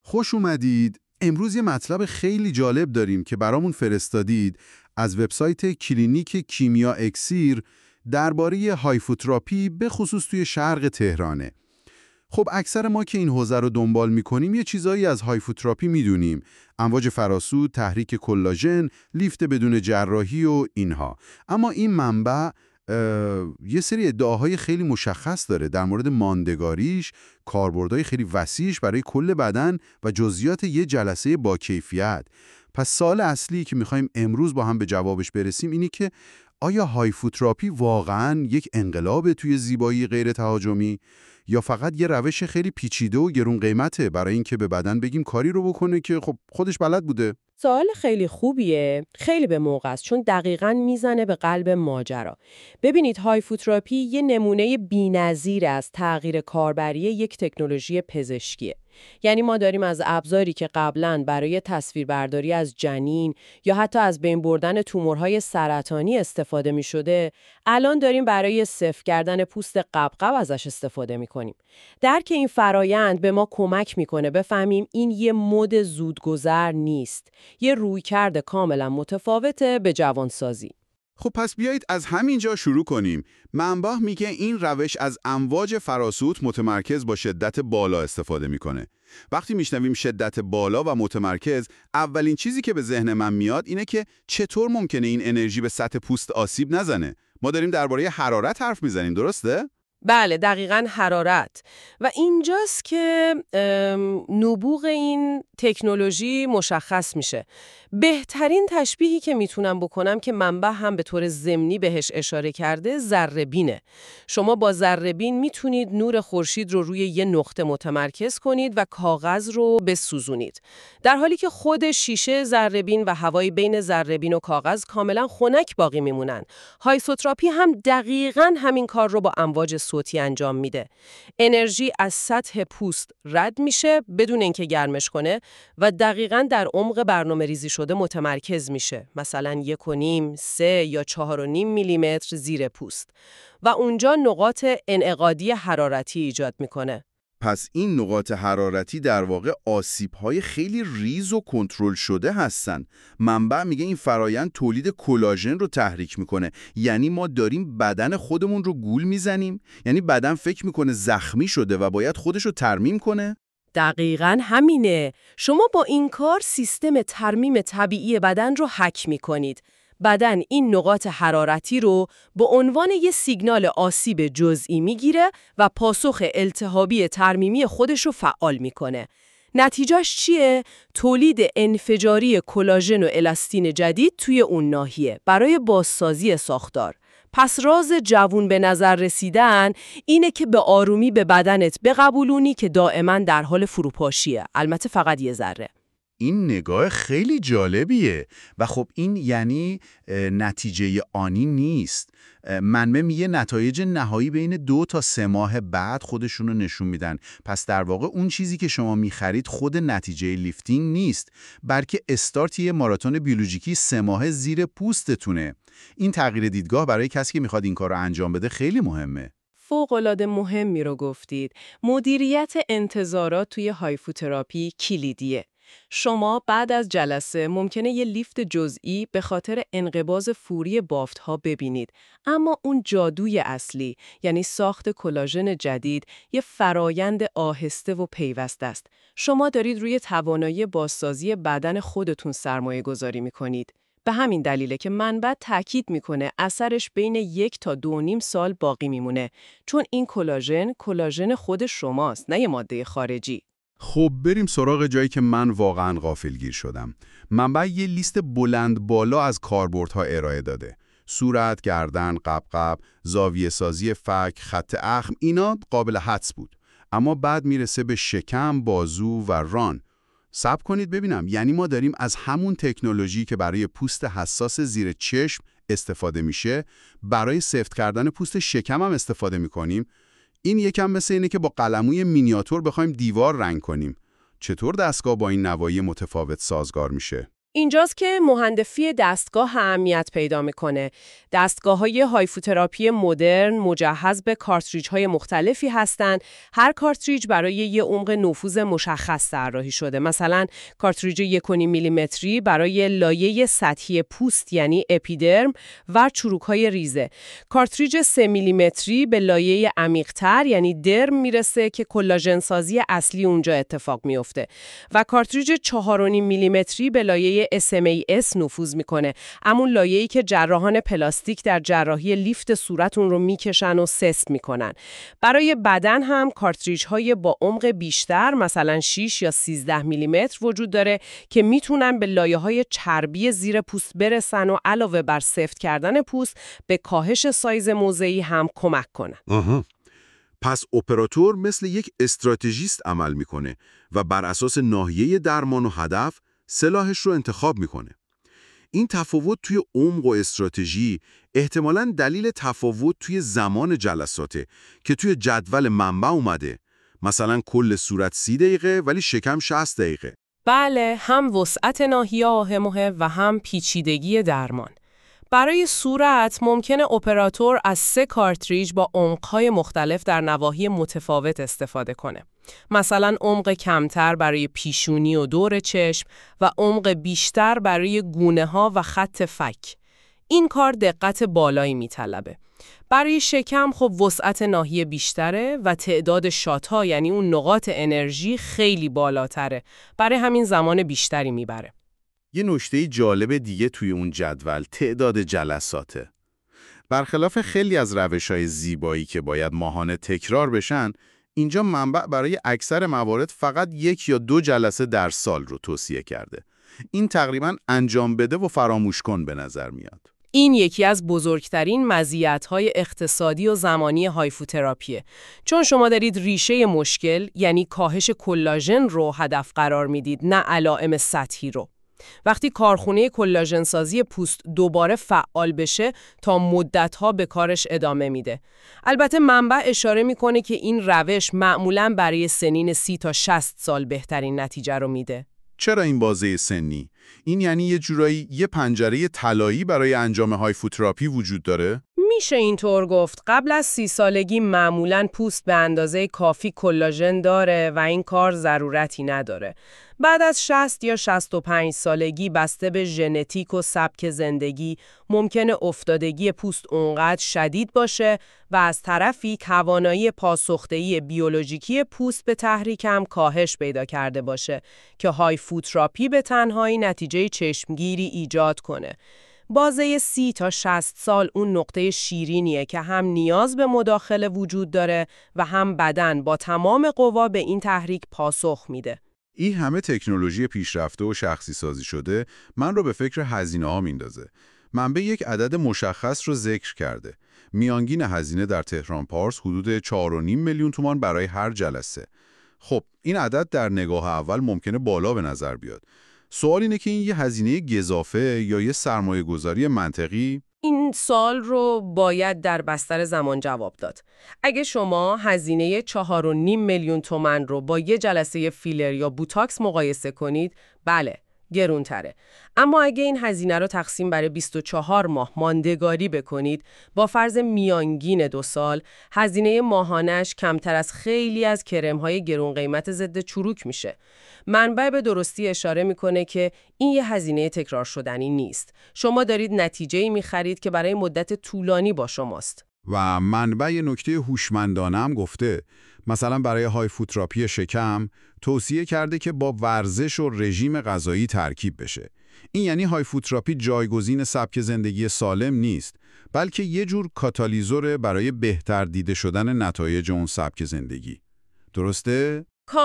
خوش اومدید. امروز یه مطلب خیلی جالب داریم که برامون فرستادید از وبسایت کلینیک کیمیا اکسیر درباره هایفوتراپی به خصوص توی شرق تهرانه. خب اکثر ما که این حوزه رو دنبال می‌کنیم یه چیزایی از هایفوتراپی می‌دونیم. امواج فراسود، تحریک کلاژن، لیفت بدون جراحی و اینها. اما این منبع یه سری ادعاهای خیلی مشخص داره در مورد ماندگاریش، کاربردهای خیلی وسیعش برای کل بدن و جزئیات یه جلسه با کیفیت. پس سوال اصلی که می‌خوایم امروز با هم به جوابش برسیم اینه که آیا هایفوتراپی واقعاً یک انقلاب توی زیبایی غیر تهاجمی یا فقط یه روش خیلی پیچیده و گرون قیمته برای اینکه به بدن بگیم کاری رو بکنه که خب خودش بلد بوده؟ سوال خیلی خوبیه، خیلی به موقع است، چون دقیقاً میزنه به قلب ماجرا. ببینید هایفوتراپی یه نمونه بی‌نظیر از تغییر کاربری یک تکنولوژی پزشکیه. یعنی ما داریم از ابزاری که قبلاً برای تصویربرداری از جنین یا حتی از بین بردن تومورهای سرطانی استفاده می‌شده، الان داریم برای صفر کردن پوست قبقب ازش استفاده می‌کنیم. درک این فرایند به ما کمک می‌کنه بفهمیم این یه مد زودگذر نیست. یه رویکرد کاملا متفاوته به جوانسازی. خب پس بیایید از همینجا شروع کنیم. منبع میگه این روش از امواج فراسود متمرکز با شدت بالا استفاده میکنه. وقتی میشنویم شدت بالا و متمرکز، اولین چیزی که به ذهن من میاد اینه که چطور ممکنه این انرژی به سطح پوست آسیب نزنه؟ ما داریم درباره حرارت حرف میزنیم، درسته؟ بله، دقیقاً حرارت. و اینجاست که نبوغ این تکنولوژی مشخص میشه. بهترین تشبیهی که میتونم بکنم که منبع هم به طور ضمنی بهش اشاره کرده، ذره‌بینه. شما با ذره‌بین میتونید نور خورشید رو روی یه نقطه متمرکز کنید و کاغذ رو بسوزونید. در حالی که خود شیشه ذره‌بین و هوای بین ذره‌بین و کاغذ کاملا خنک باقی میمونن. هایفوتراپی هم دقیقاً همین کار رو با امواج صوتی انجام میده. انرژی از سطح پوست رد میشه بدون اینکه گرمش کنه و دقیقاً در عمق برنامه‌ریزی شده متمرکز میشه. مثلا 1.5، 3 یا 4.5 میلیمتر زیر پوست. و اونجا نقاط انعقادی حرارتی ایجاد میکنه. پس این نقاط حرارتی در واقع آسیب‌های خیلی ریز و کنترل شده هستن. منبع میگه این فرایند تولید کلاژن رو تحریک میکنه. یعنی ما داریم بدن خودمون رو گول میزنیم؟ یعنی بدن فکر میکنه زخمی شده و باید خودش رو ترمیم کنه؟ دقیقاً همینه. شما با این کار سیستم ترمیم طبیعی بدن رو هک میکنید. بدن این نقاط حرارتی رو به عنوان یه سیگنال آسیب جزئی میگیره و پاسخ التهابی ترمیمی خودش رو فعال میکنه. نتیجهش چیه؟ تولید انفجاری کلاژن و الاستین جدید توی اون ناحیه برای بازسازی ساختار. پس راز جوون به نظر رسیدن اینه که به آرومی به بدنت بقبولونی که دائما در حال فروپاشیه. البته فقط یه ذره. این نگاه خیلی جالبیه و خب این یعنی نتیجه آنی نیست. منبع میگه نتایج نهایی بین 2 تا 3 ماه بعد خودشونو نشون میدن. پس در واقع اون چیزی که شما میخرید خود نتیجه لیفتینگ نیست، بلکه استارت یه ماراتون بیولوژیکی 3 ماه زیر پوستتونه. این تغییر دیدگاه برای کسی که میخواد این کار رو انجام بده خیلی مهمه. فوق‌العاده مهمی رو گفتید. مدیریت انتظارات توی هایفوتراپی کلیدیه. شما بعد از جلسه ممکنه یه لیفت جزئی به خاطر انقباض فوری بافت‌ها ببینید، اما اون جادوی اصلی، یعنی ساخت کلاژن جدید، یه فرایند آهسته و پیوسته است. شما دارید روی توانایی بازسازی بدن خودتون سرمایه گذاری می‌کنید. به همین دلیله که منبع تاکید میکنه اثرش بین 1 تا 2.5 سال باقی میمونه، چون این کلاژن خود شماست، نه یه ماده خارجی. خب بریم سراغ جایی که من واقعا غافلگیر شدم. منبع یه لیست بلند بالا از کاربردها ارائه داده. صورت، گردن، قبقب، زاویه سازی فک، خط اخم، اینا قابل حدس بود. اما بعد میرسه به شکم، بازو و ران. صبر کنید ببینم، یعنی ما داریم از همون تکنولوژی که برای پوست حساس زیر چشم استفاده میشه، برای سفت کردن پوست شکم هم استفاده میکنیم؟ این یکم مثل اینه که با قلموی مینیاتور بخوایم دیوار رنگ کنیم. چطور دستگاه با این نوایی متفاوت سازگار میشه؟ اینجاست که مهندسی دستگاه اهمیت پیدا میکنه. دستگاه‌های هایفوتراپی مدرن مجهز به کارتریج‌های مختلفی هستند. هر کارتریج برای یه عمق نفوذ مشخص طراحی شده. مثلا کارتریج 1.5 میلیمتری برای لایه سطحی پوست یعنی اپیدرم و چروک‌های ریزه. کارتریج 3 میلیمتری به لایه عمیق‌تر یعنی درم میرسه که کلاژن سازی اصلی اونجا اتفاق میفته. و کارتریج 4.5 میلیمتری به لایه SMAS نفوذ میکنه، همون لایه‌ای که جراحان پلاستیک در جراحی لیفت صورتون رو میکشن و سست میکنن. برای بدن هم کارتریج‌های با عمق بیشتر مثلا 6 یا 13 میلیمتر وجود داره که میتونن به لایه‌های چربی زیر پوست برسن و علاوه بر سفت کردن پوست به کاهش سایز موضعی هم کمک کنن. پس اپراتور مثل یک استراتژیست عمل میکنه و بر اساس ناحیه درمان و هدف سلاحش رو انتخاب میکنه. این تفاوت توی عمق و استراتژی احتمالاً دلیل تفاوت توی زمان جلساته که توی جدول منبع اومده. مثلا کل صورت 30 دقیقه ولی شکم 60 دقیقه. بله، هم وسعت ناحیه مهمه و هم پیچیدگی درمان. برای صورت ممکنه اپراتور از 3 کارتریج با عمق‌های مختلف در نواحی متفاوت استفاده کنه. مثلا عمق کمتر برای پیشونی و دور چشم و عمق بیشتر برای گونه‌ها و خط فک. این کار دقت بالایی میطلبه. برای شکم خب وسعت ناحیه بیشتره و تعداد شات‌ها یعنی اون نقاط انرژی خیلی بالاتره. برای همین زمان بیشتری میبره. یه نکته جالب دیگه توی اون جدول تعداد جلساته. برخلاف خیلی از روش‌های زیبایی که باید ماهانه تکرار بشن، اینجا منبع برای اکثر موارد فقط 1 یا 2 جلسه در سال رو توصیه کرده. این تقریباً انجام بده و فراموش کن به نظر میاد. این یکی از بزرگترین مزیت‌های اقتصادی و زمانی هایفوتراپیه. چون شما دارید ریشه مشکل یعنی کاهش کلاژن رو هدف قرار میدید، نه علائم سطحی رو. وقتی کارخونه کلاژن سازی پوست دوباره فعال بشه تا مدت‌ها به کارش ادامه میده. البته منبع اشاره میکنه که این روش معمولاً برای سنین 30 تا 60 سال بهترین نتیجه رو میده. چرا این بازه سنی؟ این یعنی یه جورایی یه پنجره طلایی برای انجام هایفوتراپی وجود داره؟ میشه اینطور گفت. قبل از 30 سالگی معمولاً پوست به اندازه کافی کلاژن داره و این کار ضرورتی نداره. بعد از 60 یا 65 سالگی بسته به ژنتیک و سبک زندگی ممکنه افتادگی پوست اونقدر شدید باشه و از طرفی توانایی پاسخدهی بیولوژیکی پوست به تحریک هم کاهش پیدا کرده باشه که هایفوتراپی به تنهایی نتیجه چشمگیری ایجاد کنه. بازه 30 تا 60 سال اون نقطه شیرینیه که هم نیاز به مداخله وجود داره و هم بدن با تمام قوا به این تحریک پاسخ میده. این همه تکنولوژی پیشرفته و شخصی سازی شده من رو به فکر هزینه ها میندازه. منبع یک عدد مشخص رو ذکر کرده. میانگین هزینه در تهران پارس حدود 4.5 میلیون تومان برای هر جلسه. خب این عدد در نگاه اول ممکنه بالا به نظر بیاد. سوال اینه که این یه هزینه گزافه یا یه سرمایه گذاری منطقی؟ این سوال رو باید در بستر زمان جواب داد. اگه شما هزینه 4.5 میلیون تومان رو با یه جلسه فیلر یا بوتاکس مقایسه کنید، بله، گرونتره. اما اگه این هزینه رو تقسیم بر 24 ماه ماندگاری بکنید، با فرض میانگین 2 سال، هزینه ماهانش کمتر از خیلی از کرم‌های گرون قیمت ضد چروک میشه. منبع به درستی اشاره میکنه که این یه هزینه تکرار شدنی نیست. شما دارید نتیجه‌ای میخرید که برای مدت طولانی با شماست. و منبع یه نکته هوشمندانه هم گفته. مثلا برای هایفوتراپی شکم توصیه کرده که با ورزش و رژیم غذایی ترکیب بشه. این یعنی هایفوتراپی جایگزین سبک زندگی سالم نیست، بلکه یه جور کاتالیزور برای بهتر دیده شدن نتایج اون سبک زندگی. درسته؟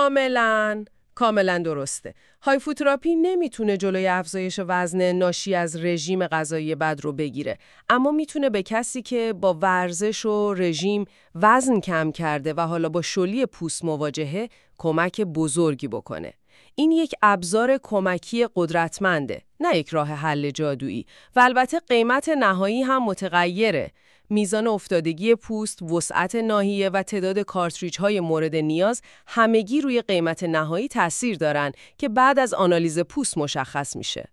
کاملا درسته. هایفوتراپی نمیتونه جلوی افزایش وزن ناشی از رژیم غذایی بد رو بگیره، اما میتونه به کسی که با ورزش و رژیم وزن کم کرده و حالا با شلی پوست مواجهه کمک بزرگی بکنه. این یک ابزار کمکی قدرتمنده، نه یک راه حل جادویی، و البته قیمت نهایی هم متغیره. میزان افتادگی پوست، وسعت ناحیه و تعداد کارتریج‌های مورد نیاز همگی روی قیمت نهایی تأثیر دارن که بعد از آنالیز پوست مشخص میشه.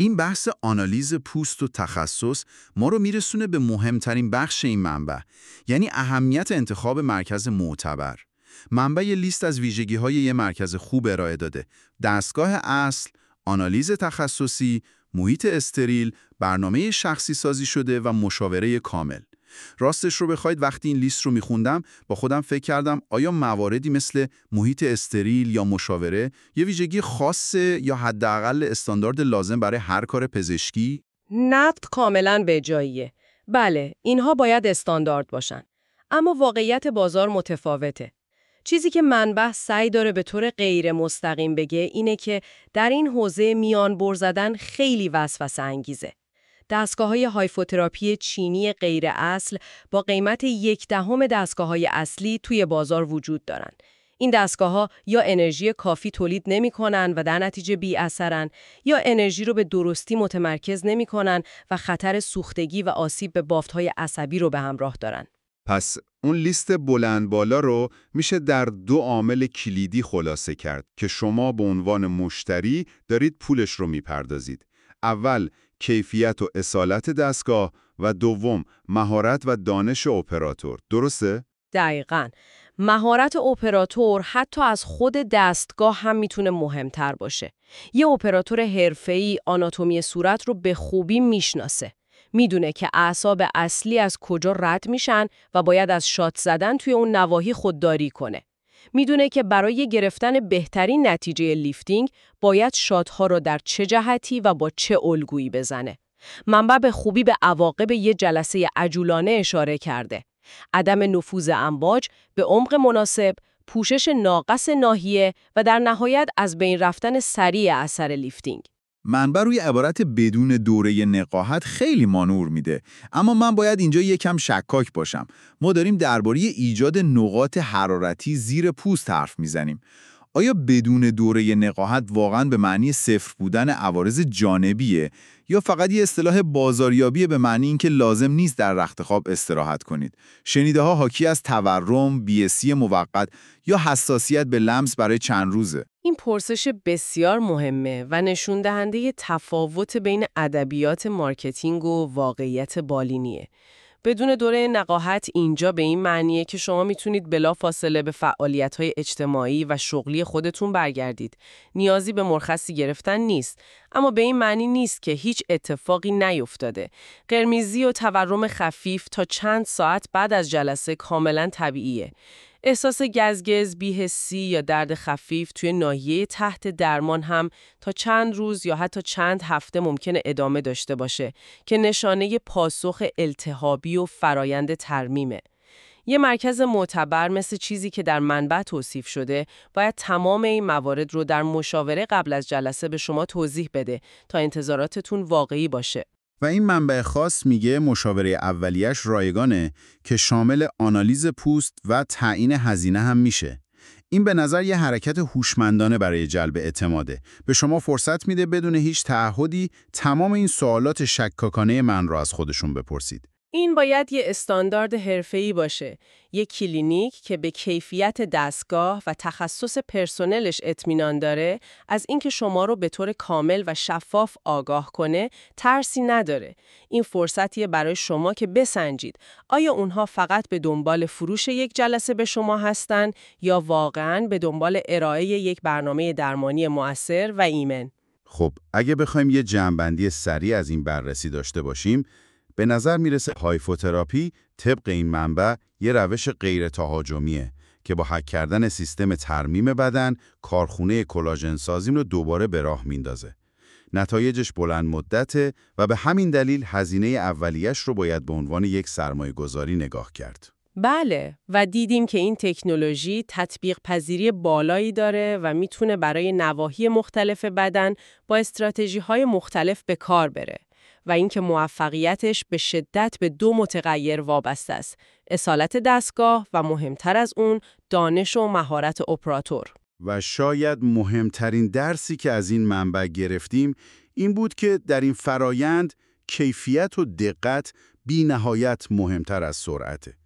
این بحث آنالیز پوست و تخصص ما رو میرسونه به مهمترین بخش این منبع، یعنی اهمیت انتخاب مرکز معتبر. منبع یه لیست از ویژگی‌های یه مرکز خوب ارائه داده: دستگاه اصل، آنالیز تخصصی، محیط استریل، برنامه شخصی سازی شده و مشاوره کامل. راستش رو بخواید وقتی این لیست رو میخوندم با خودم فکر کردم آیا مواردی مثل محیط استریل یا مشاوره یه ویژگی خاصه یا حداقل استاندارد لازم برای هر کار پزشکی؟ نقد کاملاً به جاییه. بله، اینها باید استاندارد باشن. اما واقعیت بازار متفاوته. چیزی که منبع سعی داره به طور غیر مستقیم بگه اینه که در این حوزه میان بر زدن خیلی وسوسه انگیزه. دستگاه‌های هایفوتراپی چینی غیر اصل با قیمت 1/10 دستگاه‌های اصلی توی بازار وجود دارن. این دستگاه‌ها یا انرژی کافی تولید نمی‌کنن و در نتیجه بی‌اثرن، یا انرژی رو به درستی متمرکز نمی‌کنن و خطر سوختگی و آسیب به بافت‌های عصبی رو به همراه دارن. پس اون لیست بلند بالا رو میشه در 2 عامل کلیدی خلاصه کرد که شما به عنوان مشتری دارید پولش رو میپردازید. اول، کیفیت و اصالت دستگاه و دوم، مهارت و دانش اپراتور. درسته؟ دقیقاً. مهارت اپراتور حتی از خود دستگاه هم میتونه مهمتر باشه. یه اپراتور حرفه‌ای آناتومی صورت رو به خوبی میشناسه. میدونه که اعصاب اصلی از کجا رد میشن و باید از شات زدن توی اون نواحی خودداری کنه. میدونه که برای گرفتن بهترین نتیجه لیفتینگ باید شات‌ها رو در چه جهتی و با چه الگویی بزنه. منبع به خوبی به عواقب یه جلسه عجولانه اشاره کرده: عدم نفوذ امواج، به عمق مناسب، پوشش ناقص ناحیه و در نهایت از بین رفتن سریع اثر لیفتینگ. منبع روی عبارت بدون دوره نقاهت خیلی مانور میده، اما من باید اینجا یکم شکاک باشم. ما داریم درباره ایجاد نقاط حرارتی زیر پوست حرف میزنیم. آیا بدون دوره نقاهت واقعاً به معنی صفر بودن عوارض جانبیه یا فقط یه اصطلاح بازاریابیه به معنی اینکه لازم نیست در رخت خواب استراحت کنید؟ شنیده ها حاکی از تورم، بی‌اسی موقت یا حساسیت به لمس برای چند روزه. این پرسش بسیار مهمه و نشون دهنده تفاوت بین ادبیات مارکتینگ و واقعیت بالینیه. بدون دوره نقاهت اینجا به این معنیه که شما میتونید بلافاصله به فعالیت‌های اجتماعی و شغلی خودتون برگردید. نیازی به مرخصی گرفتن نیست، اما به این معنی نیست که هیچ اتفاقی نیفتاده. قرمزی و تورم خفیف تا چند ساعت بعد از جلسه کاملا طبیعیه. احساس گزگز، بی‌حسی یا درد خفیف توی ناحیه تحت درمان هم تا چند روز یا حتی چند هفته ممکنه ادامه داشته باشه که نشانه پاسخ التهابی و فرایند ترمیمه. یه مرکز معتبر مثل چیزی که در منبع توصیف شده باید تمام این موارد رو در مشاوره قبل از جلسه به شما توضیح بده تا انتظاراتتون واقعی باشه. و این منبع خاص میگه مشاوره اولیش رایگانه که شامل آنالیز پوست و تعیین هزینه هم میشه. این به نظر یه حرکت هوشمندانه برای جلب اعتماده. به شما فرصت میده بدون هیچ تعهدی تمام این سوالات شکاکانه من رو از خودشون بپرسید. این باید یه استاندارد حرفه‌ای باشه. یه کلینیک که به کیفیت دستگاه و تخصص پرسنلش اطمینان داره، از اینکه شما رو به طور کامل و شفاف آگاه کنه، ترسی نداره. این فرصتیه برای شما که بسنجید آیا اونها فقط به دنبال فروش یک جلسه به شما هستن یا واقعاً به دنبال ارائه یک برنامه درمانی مؤثر و ایمن. خب اگه بخوایم یه جمع‌بندی سریع از این بررسی داشته باشیم، به نظر میرسه هایفوتراپی طبق این منبع یه روش غیر تهاجمیه که با هک کردن سیستم ترمیم بدن کارخونه کلاژن سازی رو دوباره به راه میندازه. نتایجش بلند مدته و به همین دلیل هزینه اولیش رو باید به عنوان یک سرمایه گذاری نگاه کرد. بله، و دیدیم که این تکنولوژی تطبیق پذیری بالایی داره و میتونه برای نواحی مختلف بدن با استراتژی‌های مختلف به کار بره. و اینکه موفقیتش به شدت به 2 متغیر وابسته است: اصالت دستگاه و مهمتر از اون دانش و مهارت اپراتور. و شاید مهمترین درسی که از این منبع گرفتیم این بود که در این فرایند کیفیت و دقت بی نهایت مهمتر از سرعته.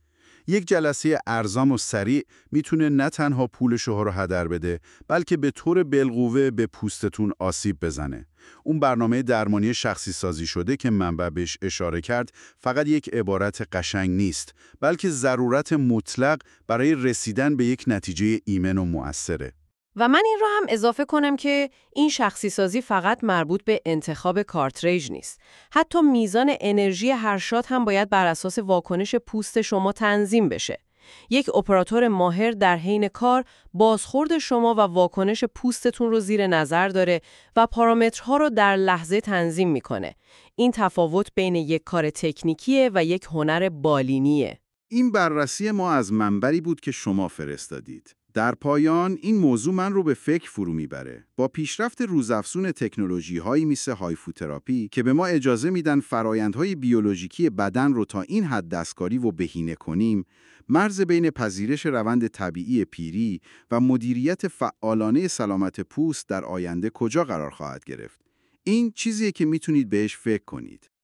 یک جلسه ارزان و سریع میتونه نه تنها پول شما رو هدر بده، بلکه به طور بالقوه به پوستتون آسیب بزنه. اون برنامه درمانی شخصی سازی شده که منبع بهش اشاره کرد فقط یک عبارت قشنگ نیست، بلکه ضرورت مطلق برای رسیدن به یک نتیجه ایمن و مؤثره. و من این را هم اضافه کنم که این شخصی سازی فقط مربوط به انتخاب کارتریج نیست. حتی میزان انرژی هر شات هم باید بر اساس واکنش پوست شما تنظیم بشه. یک اپراتور ماهر در حین کار بازخورد شما و واکنش پوستتون رو زیر نظر داره و پارامترها رو در لحظه تنظیم میکنه. این تفاوت بین یک کار تکنیکیه و یک هنر بالینیه. این بررسی ما از منبری بود که شما فرستادید. در پایان این موضوع من رو به فکر فرو میبره. با پیشرفت روزافزون تکنولوژی‌هایی مثل هایفوتراپی که به ما اجازه میدن فرآیندهای بیولوژیکی بدن رو تا این حد دستکاری و بهینه کنیم، مرز بین پذیرش روند طبیعی پیری و مدیریت فعالانه سلامت پوست در آینده کجا قرار خواهد گرفت؟ این چیزیه که میتونید بهش فکر کنید.